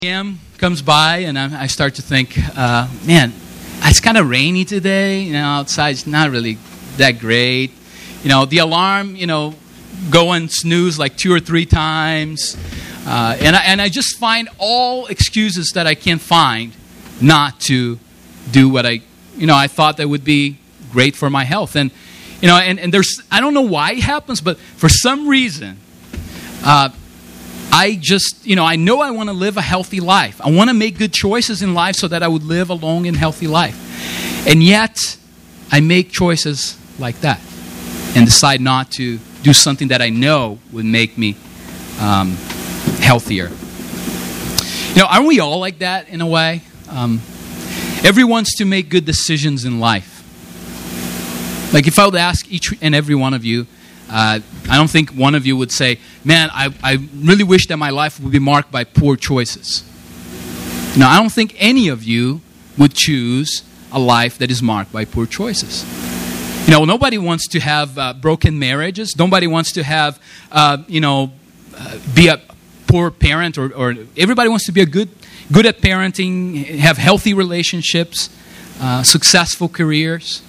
p.m. comes by and I start to think, man, it's kind of rainy today. Outside it's not really that great. The alarm, go and snooze like 2 or 3 times. And I just find all excuses that I can find not to do what I thought that would be great for my health. And there's, I don't know why it happens, but for some reason, I just, I know I want to live a healthy life. I want to make good choices in life so that I would live a long and healthy life. And yet, I make choices like that and decide not to do something that I know would make me healthier. Aren't we all like that in a way? Everyone wants to make good decisions in life. Like if I would ask each and every one of you, I don't think one of you would say, man, I really wish that my life would be marked by poor choices. I don't think any of you would choose a life that is marked by poor choices. Nobody wants to have broken marriages. Nobody wants to have, be a poor parent, or everybody wants to be good at parenting, have healthy relationships, successful careers.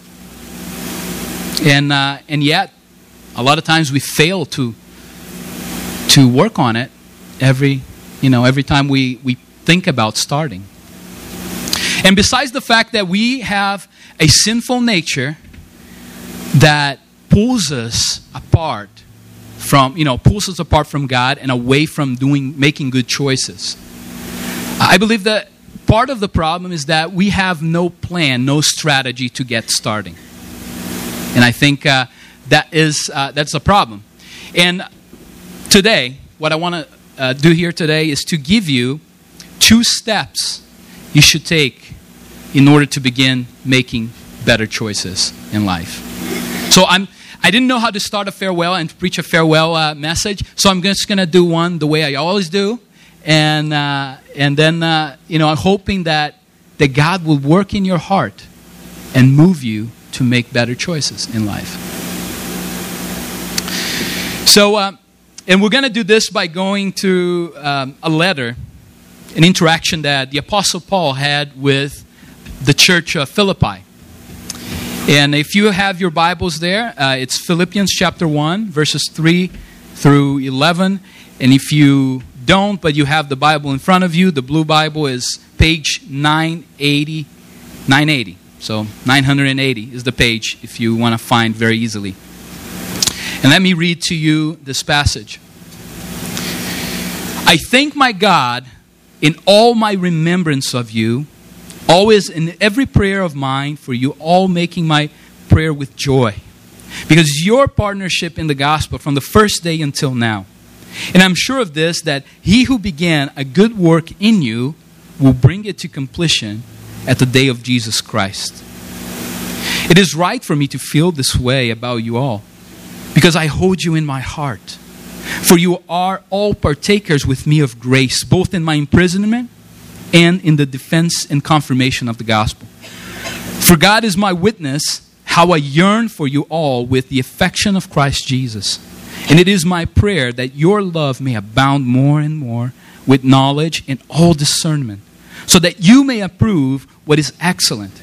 And yet, a lot of times we fail to work on it every time we think about starting. And besides the fact that we have a sinful nature that pulls us apart from God and away from making good choices. I believe that part of the problem is that we have no plan, no strategy to get starting. And I think that's a problem. And today, what I want to do here today is to give you 2 steps you should take in order to begin making better choices in life. So I didn't know how to start a farewell and preach a farewell message, so I'm just going to do one the way I always do. And then, I'm hoping that God will work in your heart and move you to make better choices in life. So, and we're going to do this by going to a letter, an interaction that the Apostle Paul had with the church of Philippi. And if you have your Bibles there, it's Philippians chapter 1, verses 3 through 11. And if you don't, but you have the Bible in front of you, the blue Bible is page 980. So 980 is the page if you want to find very easily. And let me read to you this passage. I thank my God in all my remembrance of you, always in every prayer of mine for you, all making my prayer with joy, because your partnership in the gospel from the first day until now. And I'm sure of this, that he who began a good work in you will bring it to completion at the day of Jesus Christ. It is right for me to feel this way about you all, because I hold you in my heart. For you are all partakers with me of grace, both in my imprisonment and in the defense and confirmation of the gospel. For God is my witness, how I yearn for you all with the affection of Christ Jesus. And it is my prayer that your love may abound more and more with knowledge and all discernment, so that you may approve what is excellent,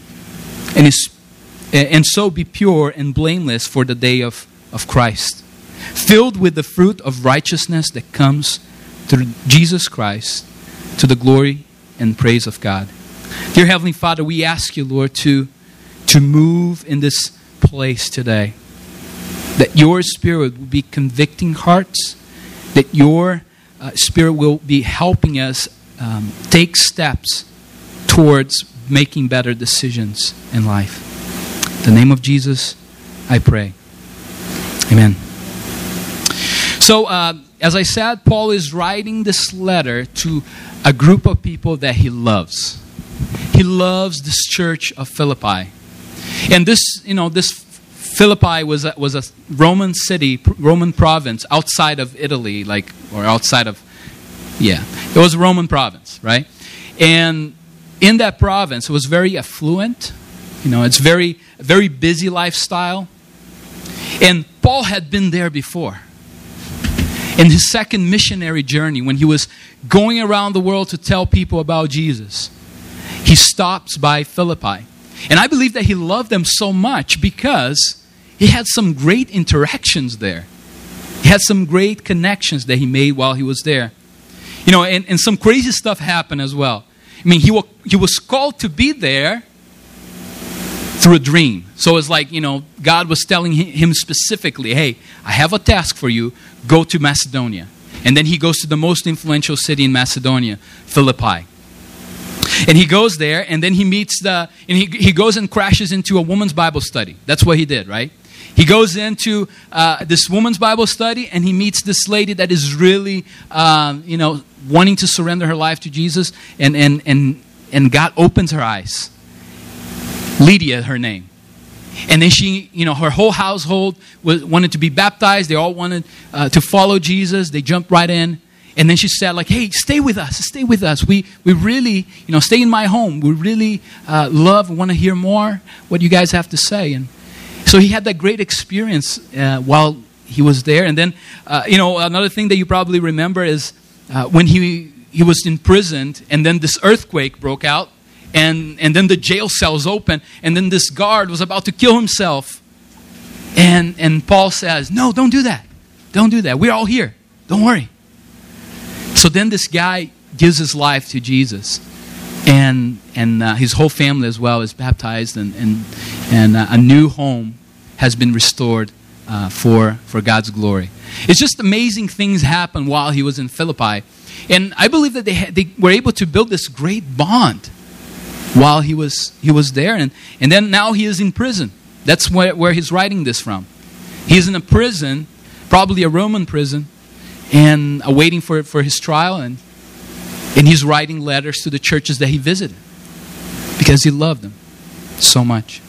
and so be pure and blameless for the day of Christ, filled with the fruit of righteousness that comes through Jesus Christ, to the glory and praise of God. Dear Heavenly Father, we ask you, Lord, to move in this place today. That your Spirit will be convicting hearts. That your Spirit will be helping us take steps towards making better decisions in life. In the name of Jesus, I pray. Amen. So, as I said, Paul is writing this letter to a group of people that he loves. He loves this church of Philippi. And this Philippi was a Roman city, Roman province outside of Italy, it was a Roman province, right? And in that province, it was very affluent. It's very busy lifestyle. And Paul had been there before. In his second missionary journey, when he was going around the world to tell people about Jesus, he stops by Philippi. And I believe that he loved them so much because he had some great interactions there. He had some great connections that he made while he was there. You know, and some crazy stuff happened as well. I mean, he was called to be there through a dream. So it's like, you know, God was telling him specifically, hey, I have a task for you. Go to Macedonia. And then he goes to the most influential city in Macedonia, Philippi. And he goes there, and then he meets he goes and crashes into a woman's Bible study. That's what he did, right? He goes into this woman's Bible study, and he meets this lady that is really, wanting to surrender her life to Jesus, and God opens her eyes. Lydia, her name. And then she, her whole household wanted to be baptized. They all wanted to follow Jesus. They jumped right in. And then she said, like, hey, stay with us. Stay with us. We really, stay in my home. We really love and want to hear more what you guys have to say. And so he had that great experience while he was there. And then, another thing that you probably remember is when he was imprisoned, and then this earthquake broke out. And then the jail cells open, and then this guard was about to kill himself. And Paul says, no, don't do that. Don't do that. We're all here. Don't worry. So then this guy gives his life to Jesus. And his whole family as well is baptized. And a new home has been restored for God's glory. It's just amazing things happen while he was in Philippi. And I believe that they were able to build this great bond while he was there. And then now he is in prison. That's where he's writing this from. He's in a prison, probably a Roman prison, and awaiting for his trial. And he's writing letters to the churches that he visited because he loved them so much.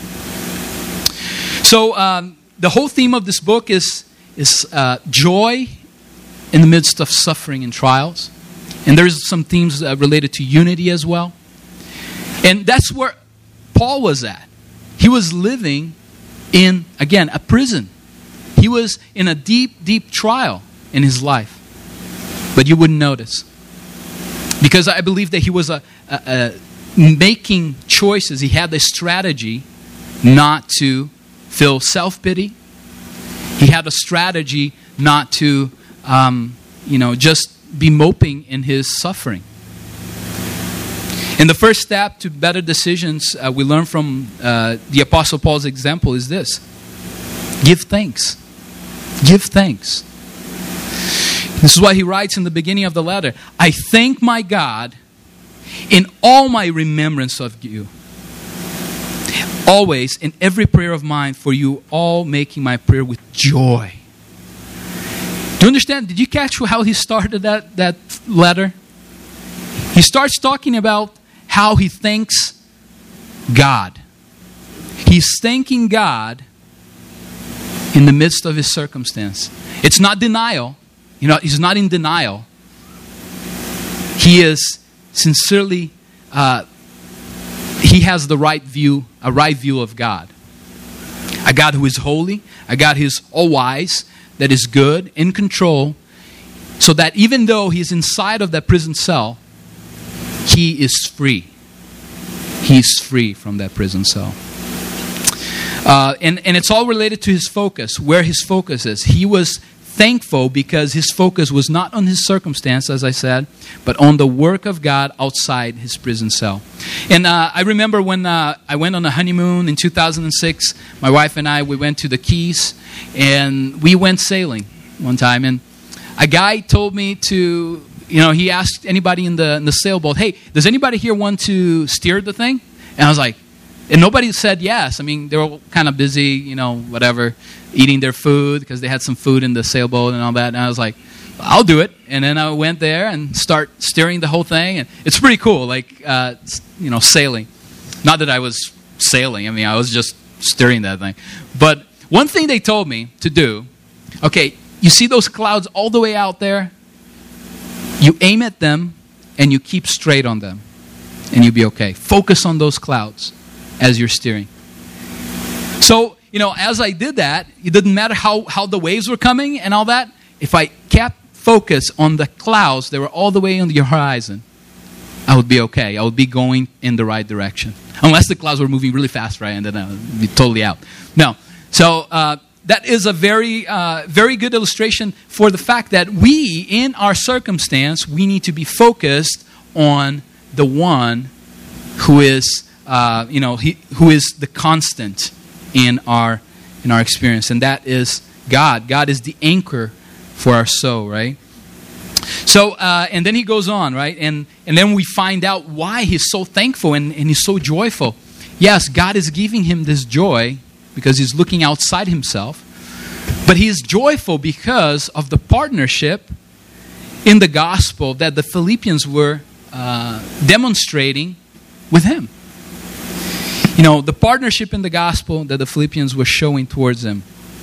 So the whole theme of this book is joy in the midst of suffering and trials. And there's some themes related to unity as well. And that's where Paul was at. He was living in, again, a prison. He was in a deep, deep trial in his life. But you wouldn't notice. Because I believe that he was making choices. He had a strategy not to feel self-pity. He had a strategy not to, just be moping in his suffering. And the first step to better decisions we learn from the Apostle Paul's example is this. Give thanks. Give thanks. This is what he writes in the beginning of the letter. I thank my God in all my remembrance of you. Always in every prayer of mine for you, all making my prayer with joy. Do you understand? Did you catch how he started that letter? He starts talking about how he thanks God. He's thanking God in the midst of his circumstance. It's not denial. He's not in denial. He is sincerely, he has a right view of God. A God who is holy, a God who is all-wise, that is good, in control, so that even though he's inside of that prison cell, he is free. He's free from that prison cell. And it's all related to his focus, where his focus is. He was thankful because his focus was not on his circumstance, as I said, but on the work of God outside his prison cell. And I remember when I went on a honeymoon in 2006, my wife and I, we went to the Keys, and we went sailing one time. And a guy told me to... he asked anybody in the sailboat, hey, does anybody here want to steer the thing? And I was like, and nobody said yes. I mean, they were kind of busy, whatever, eating their food because they had some food in the sailboat and all that. And I was like, I'll do it. And then I went there and start steering the whole thing. And it's pretty cool, sailing. Not that I was sailing. I mean, I was just steering that thing. But one thing they told me to do, okay, you see those clouds all the way out there? You aim at them and you keep straight on them and you'll be okay. Focus on those clouds as you're steering. So, as I did that, it didn't matter how the waves were coming and all that. if I kept focus on the clouds that were all the way on the horizon, I would be okay. I would be going in the right direction. Unless the clouds were moving really fast, right? And then I would be totally out. No. So that is a very, very good illustration for the fact that we, in our circumstance, we need to be focused on the one who is, who is the constant in our experience, and that is God. God is the anchor for our soul, right? So, and then he goes on, right? And then we find out why he's so thankful and he's so joyful. Yes, God is giving him this joy because he's looking outside himself. But he is joyful because of the partnership in the gospel that the Philippians were demonstrating with him. You know, the partnership in the gospel that the Philippians were showing towards him.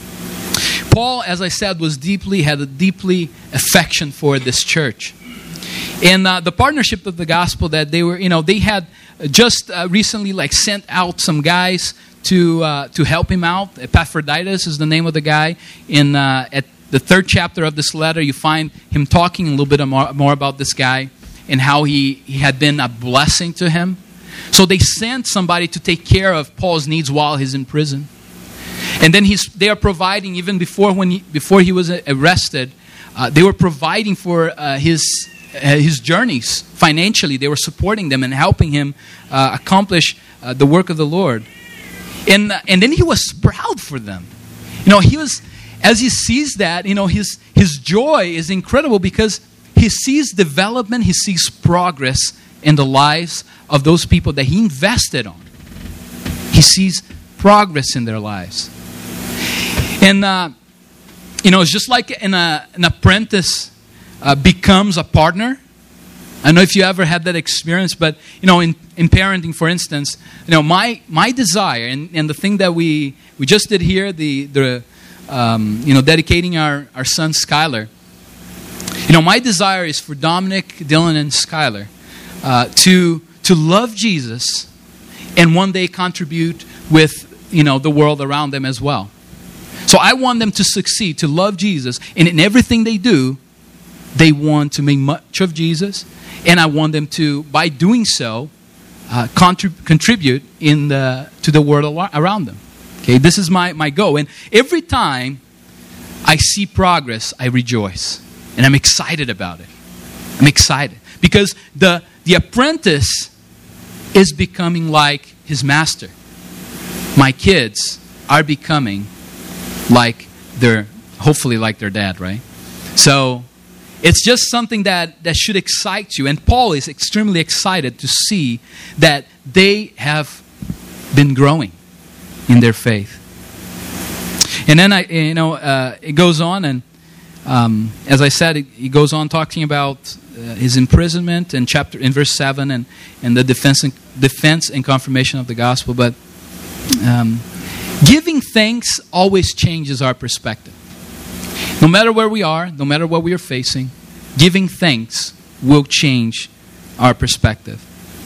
Paul, as I said, had a deeply affection for this church. And the partnership of the gospel that they had just recently sent out some guys to help him out. Epaphroditus is the name of the guy. At the 3rd chapter of this letter, you find him talking a little bit more about this guy and how he had been a blessing to him. So they sent somebody to take care of Paul's needs while he's in prison. And then they are providing, even before he was arrested, they were providing for his journeys financially. They were supporting them and helping him accomplish the work of the Lord. And then he was proud for them. As he sees that, his joy is incredible because he sees development, he sees progress in the lives of those people that he invested on. He sees progress in their lives. And, it's just like an apprentice becomes a partner. I don't know if you ever had that experience, but, in parenting, for instance, my desire, and the thing that we just did here, dedicating our son Skylar, my desire is for Dominic, Dylan, and Skylar to love Jesus and one day contribute with, the world around them as well. So I want them to succeed, to love Jesus, and in everything they do, they want to make much of Jesus, and I want them to, by doing so, contribute to the world around them. Okay, this is my goal, and every time I see progress, I rejoice, and I'm excited about it. I'm excited because the apprentice is becoming like his master. My kids are becoming hopefully like their dad, right? So it's just something that should excite you. And Paul is extremely excited to see that they have been growing in their faith. And then it goes on, and as I said, he goes on talking about his imprisonment in verse 7 and the defense and confirmation of the gospel. But giving thanks always changes our perspective. No matter where we are, no matter what we are facing, giving thanks will change our perspective.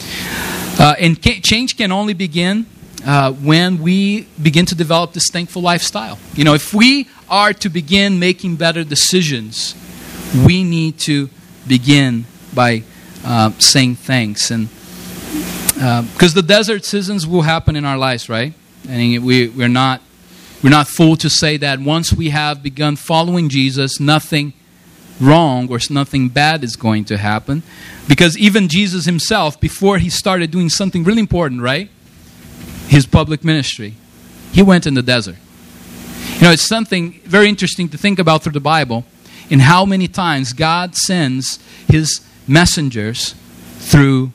And change can only begin when we begin to develop this thankful lifestyle. If we are to begin making better decisions, we need to begin by saying thanks. And because the desert seasons will happen in our lives, right? And we're not fooled to say that once we have begun following Jesus, nothing wrong or nothing bad is going to happen. Because even Jesus himself, before he started doing something really important, right? His public ministry, he went in the desert. It's something very interesting to think about through the Bible, in how many times God sends his messengers through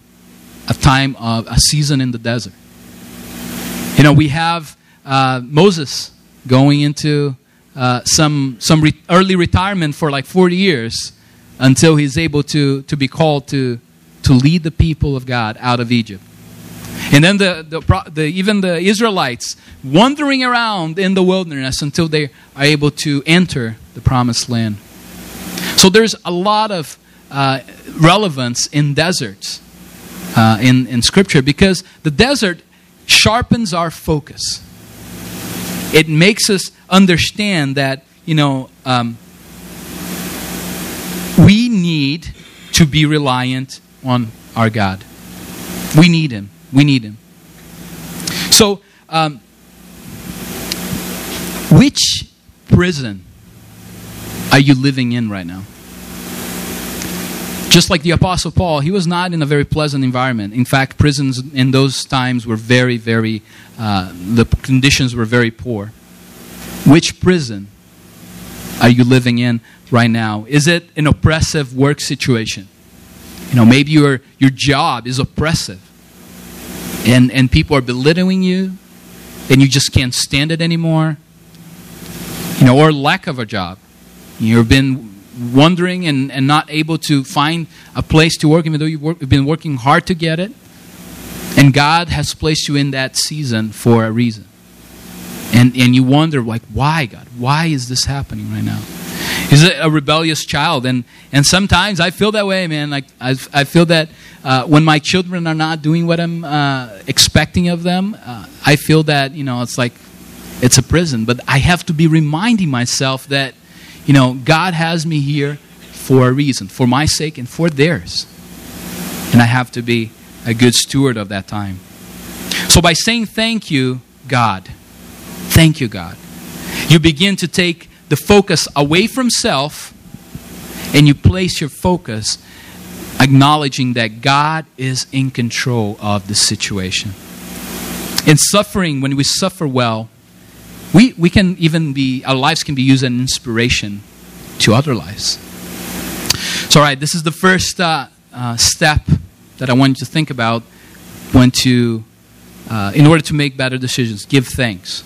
a season in the desert. We have Moses going into some early retirement for 40 years until he's able to be called to lead the people of God out of Egypt. And then even the Israelites wandering around in the wilderness until they are able to enter the promised land. So there's a lot of relevance in deserts in Scripture, because the desert sharpens our focus. It makes us understand that to be reliant on our God. We need Him. We need Him. So, which prison are you living in right now? Just like the Apostle Paul, he was not in a very pleasant environment. In fact, prisons in those times were very, the conditions were very poor. Which prison are you living in right now? Is it an oppressive work situation? Maybe your job is oppressive. And people are belittling you, and you just can't stand it anymore. Or lack of a job. You've been wondering and not able to find a place to work, even though you've been working hard to get it. And God has placed you in that season for a reason. And you wonder, why, God? Why is this happening right now? Is it a rebellious child? And sometimes I feel that way, man. I feel that when my children are not doing what I'm expecting of them, I feel that, it's like it's a prison. But I have to be reminding myself that, God has me here for a reason, for my sake and for theirs. And I have to be a good steward of that time. So by saying thank you, God, you begin to take the focus away from self, and you place your focus acknowledging that God is in control of the situation. In suffering, when we suffer well, we can even our lives can be used as an inspiration to other lives. So, all right, this is the first step that I want you to think about in order to make better decisions. Give thanks.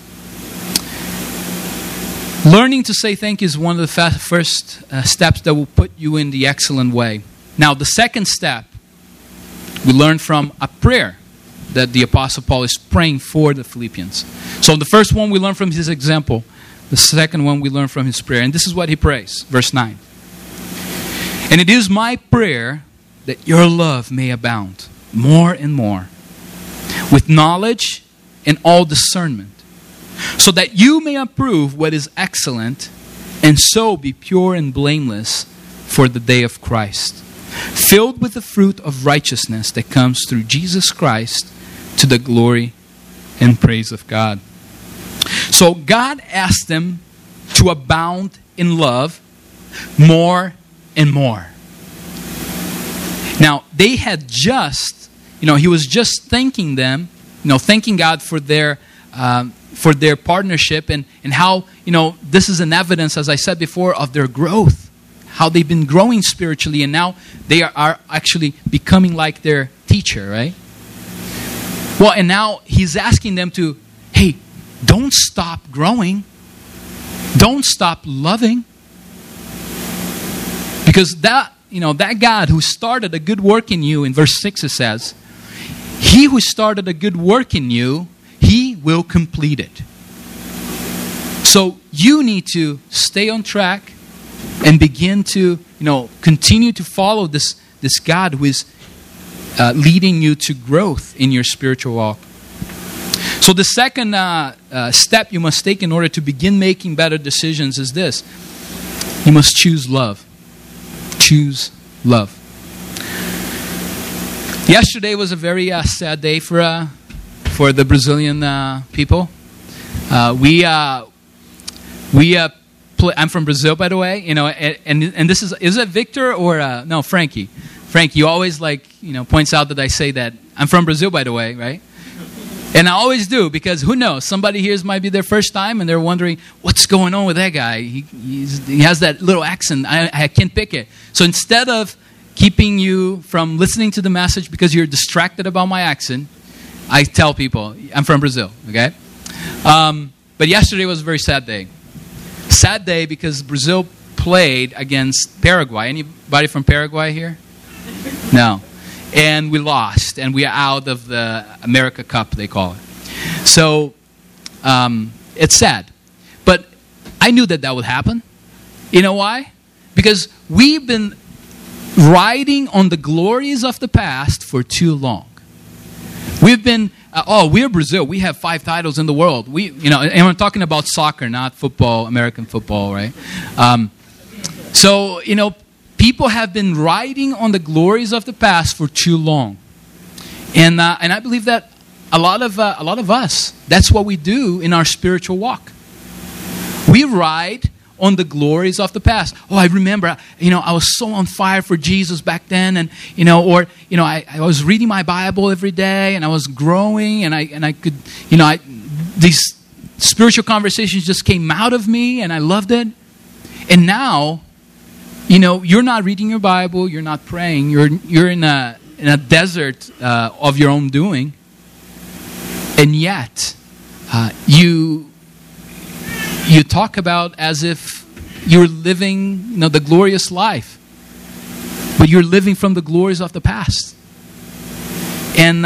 Learning to say thank you is one of the first steps that will put you in the excellent way. Now, the second step, we learn from a prayer that the Apostle Paul is praying for the Philippians. So the first one we learn from his example. The second one we learn from his prayer. And this is what he prays. Verse 9. And it is my prayer that your love may abound more and more with knowledge and all discernment, so that you may approve what is excellent, and so be pure and blameless for the day of Christ, filled with the fruit of righteousness that comes through Jesus Christ to the glory and praise of God. So God asked them to abound in love more and more. Now, they had just, he was just thanking them, thanking God for their partnership and how, this is an evidence, as I said before, of their growth, how they've been growing spiritually, and now they are actually becoming like their teacher, right? Well, and now he's asking them to, hey, don't stop growing. Don't stop loving. Because that God who started a good work in you, in verse 6 it says, he who started a good work in you, he will complete it. So you need to stay on track and begin to, continue to follow this God who is leading you to growth in your spiritual walk. So the second step you must take in order to begin making better decisions is this. You must choose love. Choose love. Yesterday was a very sad day for the Brazilian people. I'm from Brazil, by the way. And this is it Victor or no Frankie? Frankie, you always points out that I say that I'm from Brazil, by the way, right? And I always do, because who knows? Somebody here might be their first time and they're wondering, what's going on with that guy? He has that little accent. I can't pick it. So instead of keeping you from listening to the message because you're distracted about my accent, I tell people, I'm from Brazil, okay? But yesterday was a very sad day. Sad day because Brazil played against Paraguay. Anybody from Paraguay here? No. And we lost, and we are out of the America Cup, they call it. So, it's sad. But I knew that would happen. You know why? Because we've been riding on the glories of the past for too long. We've been, we're Brazil. We have 5 titles in the world. And I'm talking about soccer, not football, American football, right? people have been riding on the glories of the past for too long. And I believe that a lot of us, that's what we do in our spiritual walk. We ride on the glories of the past. Oh, I remember, I was so on fire for Jesus back then, and I was reading my Bible every day, and I was growing, and I could, these spiritual conversations just came out of me, and I loved it. And now, you're not reading your Bible, you're not praying, you're in a desert of your own doing, and yet you talk about as if you're living the glorious life, but you're living from the glories of the past. And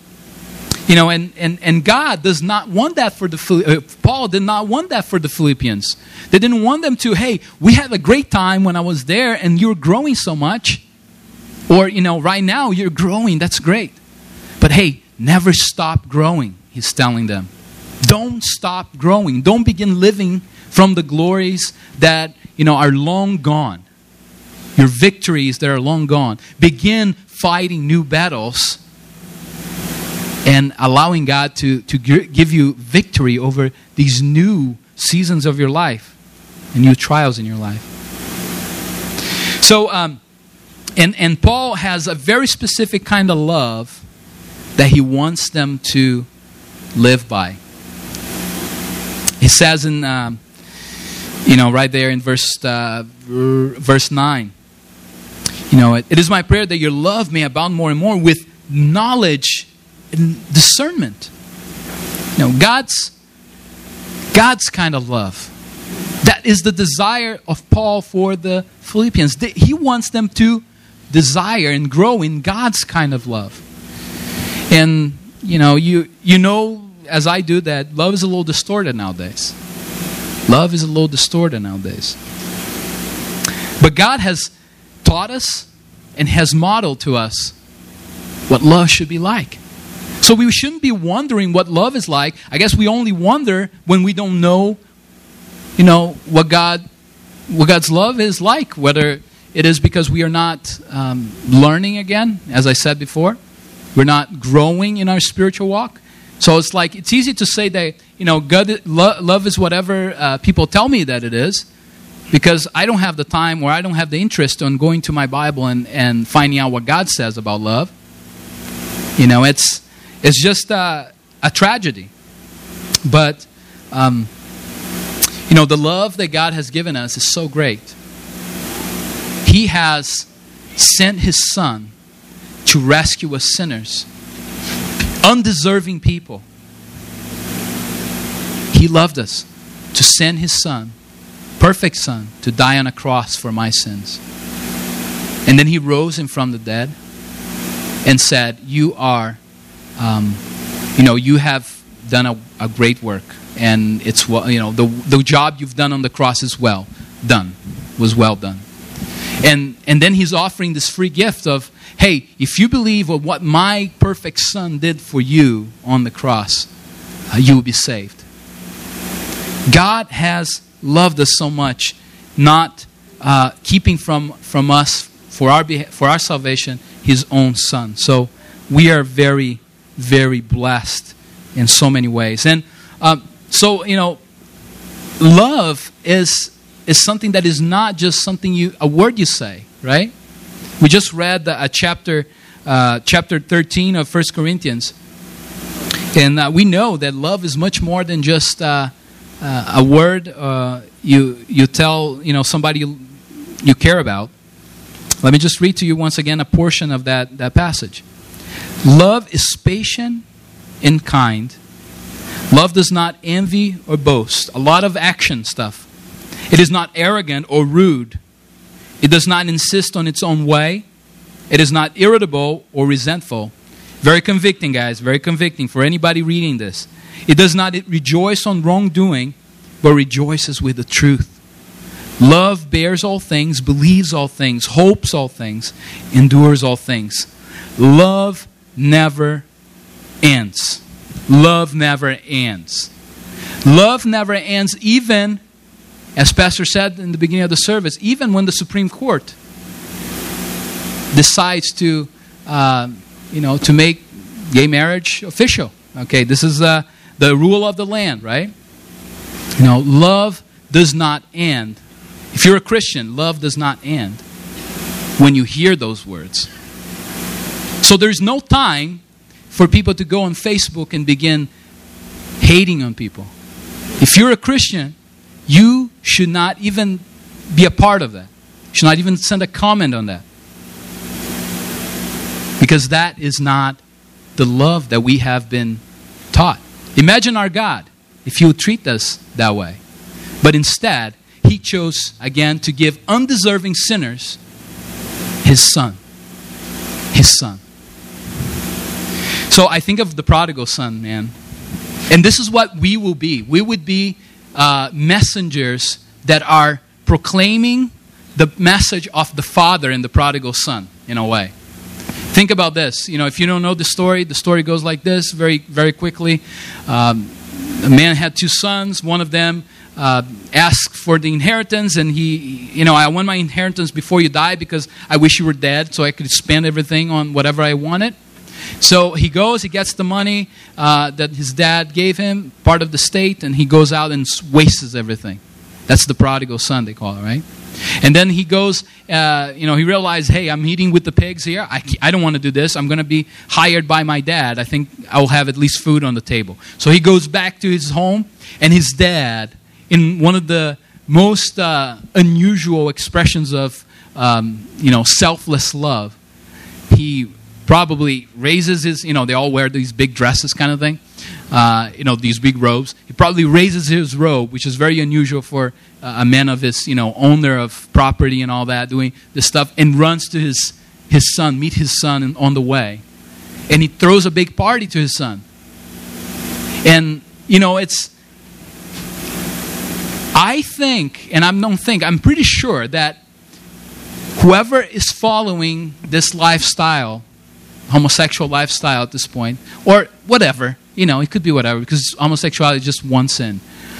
and God does not want that for Paul did not want that for the Philippians. They didn't want them to, hey, we had a great time when I was there and you're growing so much. Or, right now you're growing, that's great. But hey, never stop growing, he's telling them. Don't stop growing. Don't begin living from the glories that, are long gone. Your victories that are long gone. Begin fighting new battles and allowing God to give you victory over these new seasons of your life and new trials in your life. So, and Paul has a very specific kind of love that he wants them to live by. He says in, right there in verse 9, it is my prayer that your love may abound more and more with knowledge and discernment. God's kind of love. That is the desire of Paul for the Philippians. He wants them to desire and grow in God's kind of love. And, as I do, that love is a little distorted nowadays. Love is a little distorted nowadays. But God has taught us and has modeled to us what love should be like. So we shouldn't be wondering what love is like. I guess we only wonder when we don't know, what God's love is like. Whether it is because we are not learning again, as I said before. We're not growing in our spiritual walk. So it's easy to say that, God, love is whatever people tell me that it is, because I don't have the time or I don't have the interest on going to my Bible and finding out what God says about love. It's just a tragedy. But, the love that God has given us is so great. He has sent His Son to rescue us sinners, undeserving people. He loved us to send His Son, perfect Son, to die on a cross for my sins. And then He rose Him from the dead and said, you are, you have done a great work. And it's, the job you've done on the cross is well done. Was well done. And then He's offering this free gift of, hey, if you believe of what my perfect Son did for you on the cross, you will be saved. God has loved us so much, not keeping from us for our salvation His own Son. So we are very, very blessed in so many ways. And love is something that is not just something a word you say, right? We just read chapter 13 of 1 Corinthians. And we know that love is much more than just a word you tell somebody you care about. Let me just read to you once again a portion of that passage. Love is patient and kind. Love does not envy or boast. A lot of action stuff. It is not arrogant or rude. It does not insist on its own way. It is not irritable or resentful. Very convicting, guys. Very convicting for anybody reading this. It does not rejoice on wrongdoing, but rejoices with the truth. Love bears all things, believes all things, hopes all things, endures all things. Love never ends. Love never ends. Love never ends, even, as Pastor said in the beginning of the service, even when the Supreme Court decides to, to make gay marriage official. Okay, this is the rule of the land, right? Love does not end. If you're a Christian, love does not end when you hear those words. So there's no time for people to go on Facebook and begin hating on people. If you're a Christian, you should not even be a part of that. You should not even send a comment on that. Because that is not the love that we have been taught. Imagine our God if He would treat us that way. But instead, He chose, again, to give undeserving sinners His Son. His Son. So I think of the prodigal son, man. And this is what we will be. We would be messengers that are proclaiming the message of the Father in the prodigal son, in a way. Think about this. If you don't know the story goes like this very, very quickly. A man had 2 sons. One of them asked for the inheritance, and I want my inheritance before you die because I wish you were dead so I could spend everything on whatever I wanted. So he goes, he gets the money that his dad gave him, part of the state, and he goes out and wastes everything. That's the prodigal son, they call it, right? And then he goes, he realized, hey, I'm eating with the pigs here. I don't want to do this. I'm going to be hired by my dad. I think I'll have at least food on the table. So he goes back to his home, and his dad, in one of the most unusual expressions of, selfless love, he probably raises his, they all wear these big dresses kind of thing, these big robes. He probably raises his robe, which is very unusual for a man of his, owner of property and all that, doing this stuff, and runs to his son, meet his son on the way. And he throws a big party to his son. And, I'm pretty sure that whoever is following this lifestyle, homosexual lifestyle at this point, or whatever, it could be whatever, because homosexuality is just one sin.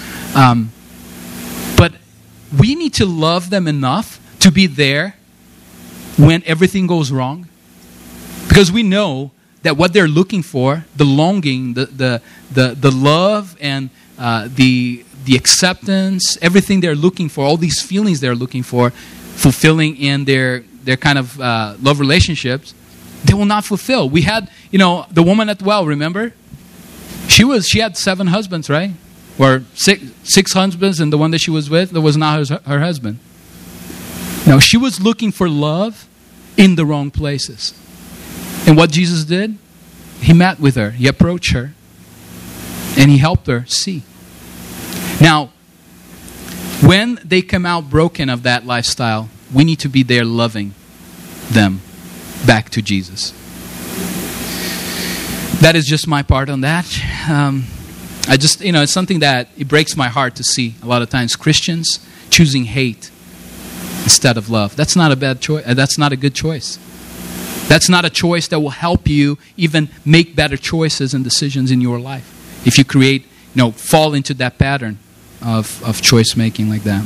But we need to love them enough to be there when everything goes wrong, because we know that what they're looking for, the longing, the love, and the acceptance, everything they're looking for, all these feelings they're looking for, fulfilling in their kind of love relationships, they will not fulfill. We had, the woman at the well, remember? She had 7 husbands, right? Or six husbands, and the one that she was with, that was not her husband. No, she was looking for love in the wrong places. And what Jesus did? He met with her. He approached her. And He helped her see. Now, when they come out broken of that lifestyle, we need to be there loving them back to Jesus. That is just my part on that. It's something that it breaks my heart to see a lot of times Christians choosing hate instead of love. That's not a bad choice. That's not a good choice. That's not a choice that will help you even make better choices and decisions in your life. If you fall into that pattern of choice making like that.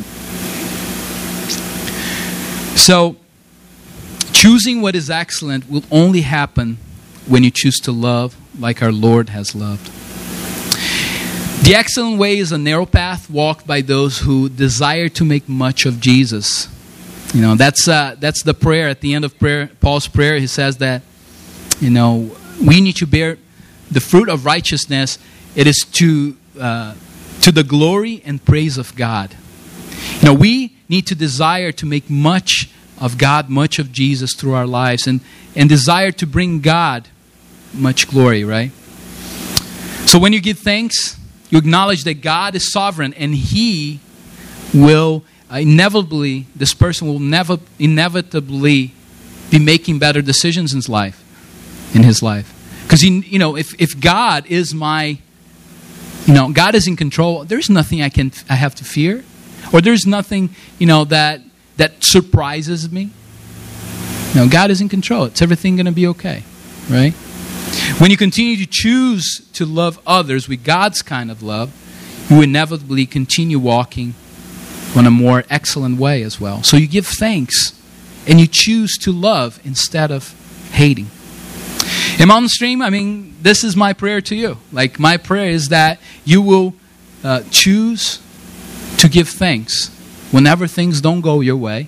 So, choosing what is excellent will only happen when you choose to love like our Lord has loved. The excellent way is a narrow path walked by those who desire to make much of Jesus. That's the prayer at the end of prayer. Paul's prayer, he says that, we need to bear the fruit of righteousness. It is to the glory and praise of God. We need to desire to make much of God, much of Jesus through our lives, and desire to bring God much glory, right? So when you give thanks, you acknowledge that God is sovereign, and He will this person will inevitably be making better decisions in his life. Because if God is God is in control, there's nothing I have to fear, or there's nothing that surprises me. God is in control. It's everything going to be okay, right? When you continue to choose to love others with God's kind of love, you inevitably continue walking on a more excellent way as well. So you give thanks and you choose to love instead of hating. In Mountain Stream, this is my prayer to you. Like, my prayer is that you will choose to give thanks whenever things don't go your way.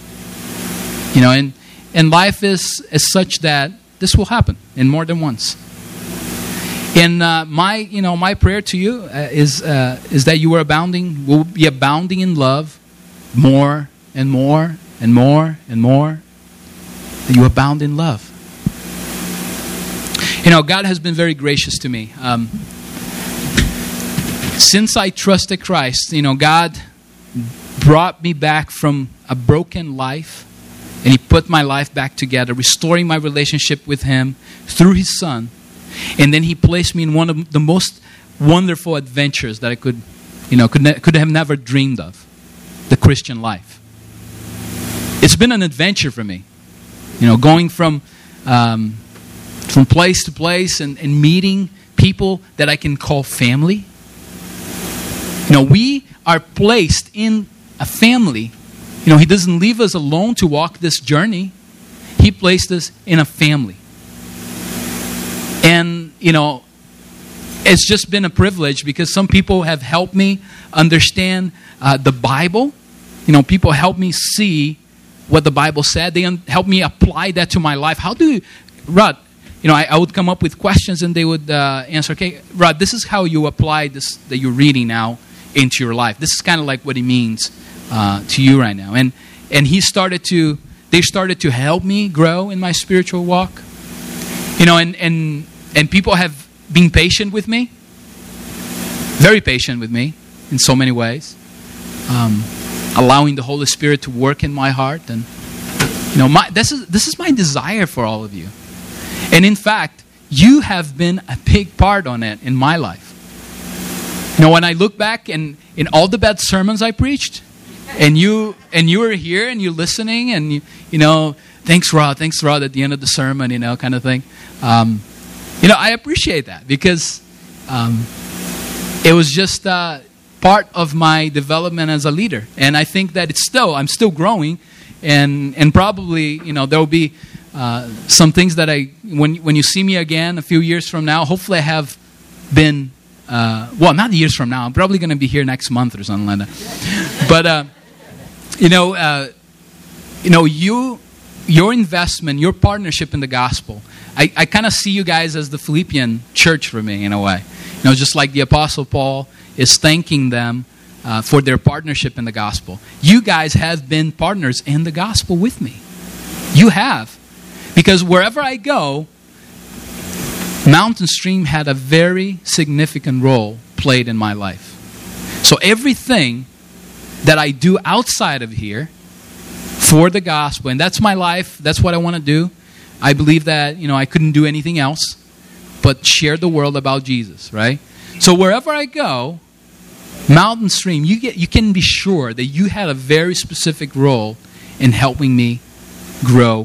And life is such that this will happen, and more than once. And my prayer to you is that you will be abounding in love more and more and more and more. That you abound in love. God has been very gracious to me. Since I trusted Christ, God brought me back from a broken life, and He put my life back together, restoring my relationship with Him through His Son. And then He placed me in one of the most wonderful adventures that I could have never dreamed of, the Christian life. It's been an adventure for me, going from place to place and meeting people that I can call family. We are placed in a family. He doesn't leave us alone to walk this journey. He placed us in a family. And, it's just been a privilege because some people have helped me understand the Bible. People help me see what the Bible said. They help me apply that to my life. Rod, I would come up with questions and they would answer, okay, Rod, this is how you apply this that you're reading now into your life. This is kind of like what it means to you right now. And they started to help me grow in my spiritual walk. And people have been patient with me. Very patient with me in so many ways. Allowing the Holy Spirit to work in my heart. And this is my desire for all of you. And in fact, you have been a big part on it in my life. When I look back in all the bad sermons I preached, and you were here and you're listening, and thanks Rod at the end of the sermon, kind of thing. I appreciate that because it was just part of my development as a leader, and I think that I'm still growing, and probably there will be some things that when you see me again a few years from now, hopefully I have been. Not years from now. I'm probably going to be here next month or something like that. But your investment, your partnership in the gospel. I kind of see you guys as the Philippian church for me in a way. Just like the Apostle Paul is thanking them for their partnership in the gospel. You guys have been partners in the gospel with me. You have, because wherever I go, Mountain Stream had a very significant role played in my life. So everything that I do outside of here for the gospel, and that's my life, that's what I want to do. I believe that, I couldn't do anything else but share the world about Jesus, right? So wherever I go, Mountain Stream, you can be sure that you had a very specific role in helping me grow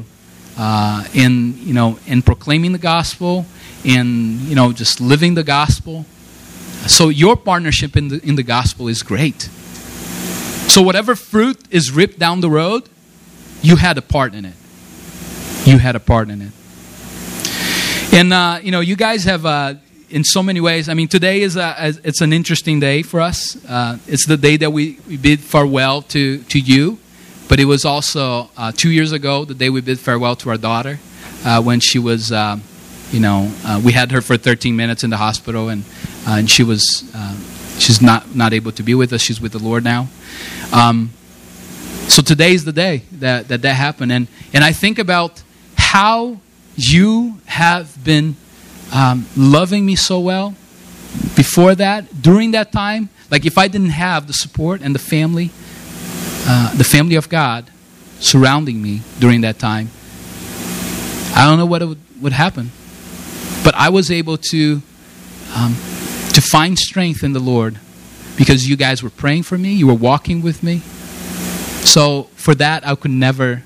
in proclaiming the gospel, in just living the gospel. So your partnership in the gospel is great. So whatever fruit is ripped down the road, you had a part in it. You had a part in it. And you guys have in so many ways. Today it's an interesting day for us. It's the day that we bid farewell to you, but it was also 2 years ago the day we bid farewell to our daughter when she was. We had her for 13 minutes in the hospital, and she's not able to be with us. She's with the Lord now. So today is the day that happened, and I think about how you have been loving me so well before that, during that time. Like if I didn't have the support and the family of God surrounding me during that time, I don't know what would happen. But I was able to find strength in the Lord because you guys were praying for me. You were walking with me. So for that, I could never,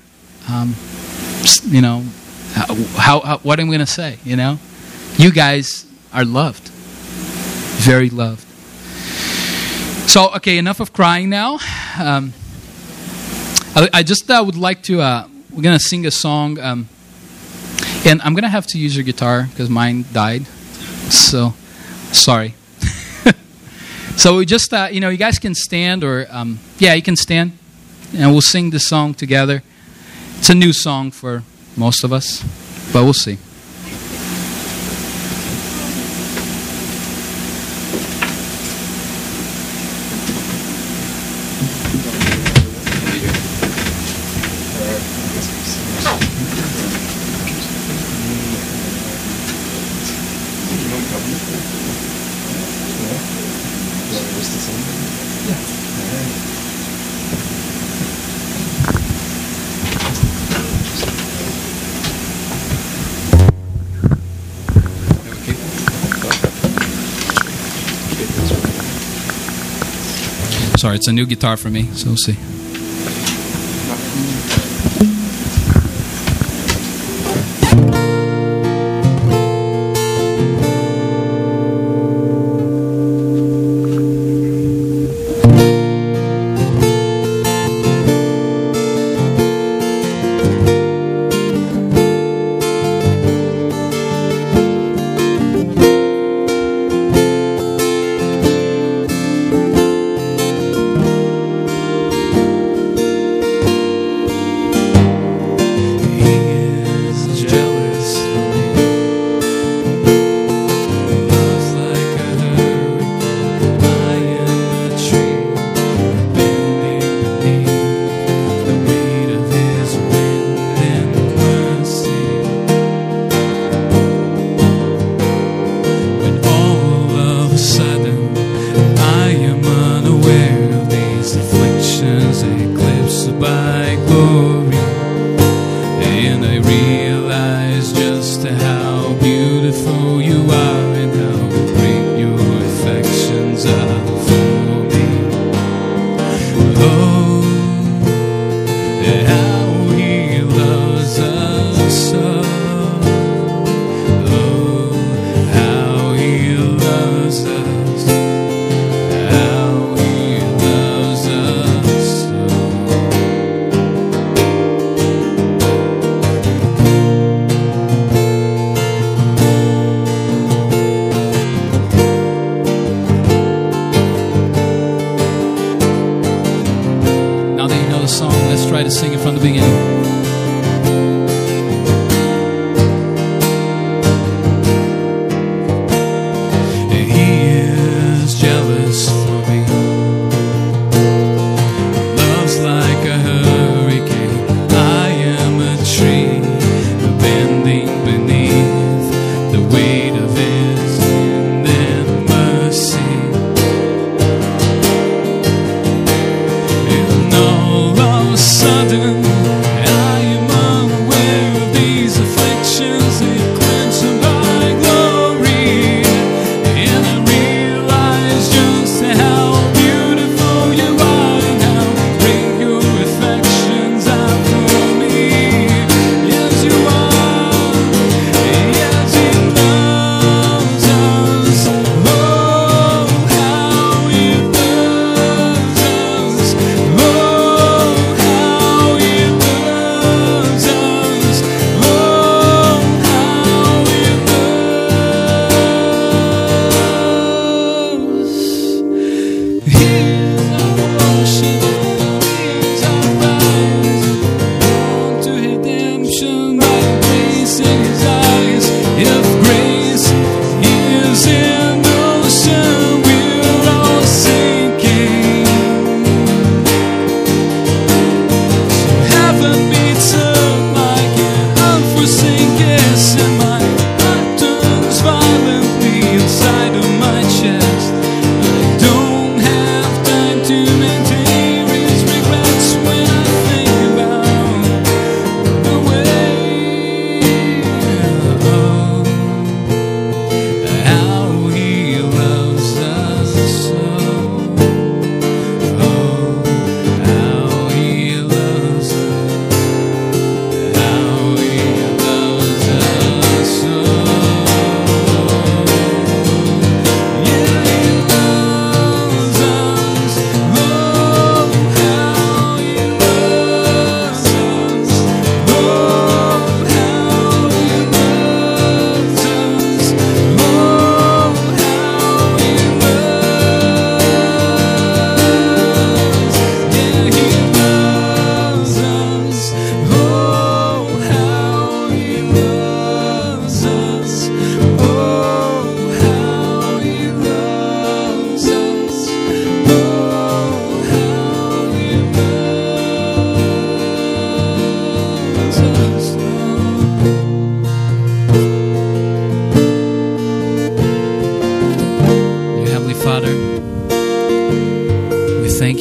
what am I going to say? You guys are loved, very loved. So okay, enough of crying now. I just would like to gonna sing a song, and I'm gonna have to use your guitar because mine died. So, sorry. So we just, you guys can stand, or you can stand, and we'll sing this song together. It's a new song for most of us, but we'll see. Sorry, it's a new guitar for me, so we'll see.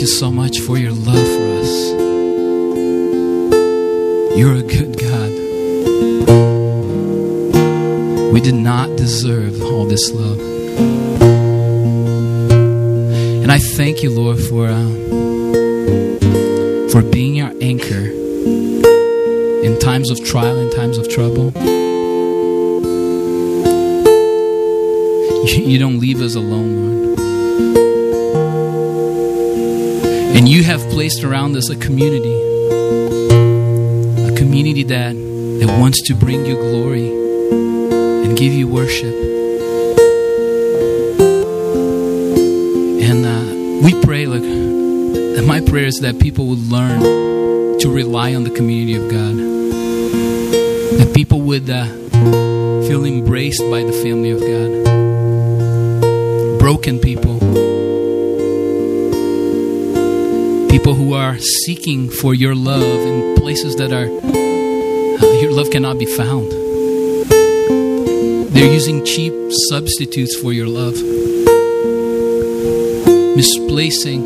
you so much for your love for us. You're a good God. We did not deserve all this love. And I thank you, Lord, for being our anchor in times of trial, in times of trouble. You don't leave us alone, Lord. And you have placed around us a community that wants to bring you glory and give you worship. And we pray, look, that my prayer is that people would learn to rely on the community of God. That people would feel embraced by the family of God. Broken people. People who are seeking for your love in places that your love cannot be found. They're using cheap substitutes for your love. Misplacing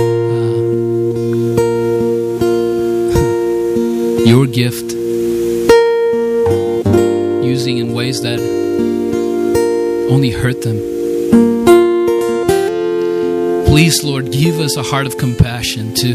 your gift. Using in ways that only hurt them. Please, Lord, give us a heart of compassion to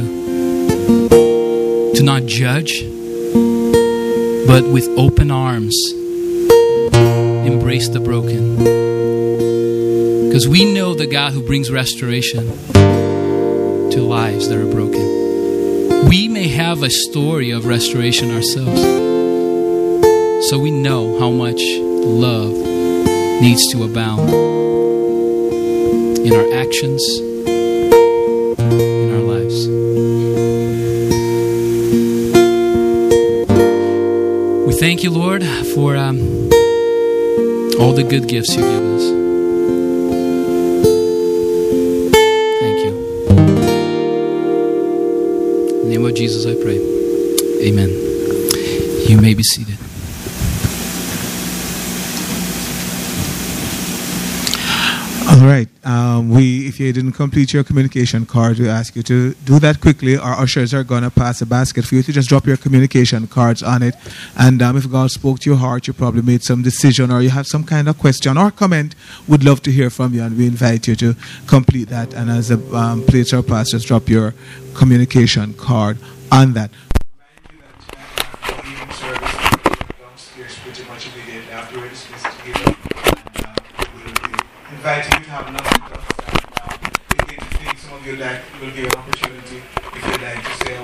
not judge, but with open arms, embrace the broken. Because we know the God who brings restoration to lives that are broken. We may have a story of restoration ourselves. So we know how much love needs to abound in our actions, in our lives. We thank you, Lord, for all the good gifts you give us. Thank you. In the name of Jesus, I pray. Amen. You may be seated. All right. If you didn't complete your communication card, we ask you to do that quickly. Our ushers are going to pass a basket for you to just drop your communication cards on it. And if God spoke to your heart, you probably made some decision or you have some kind of question or comment, we'd love to hear from you, and we invite you to complete that. And as the plates are passed, just drop your communication card on that. Inviting you to have lunch with us. Some of you will give an opportunity if you'd like to say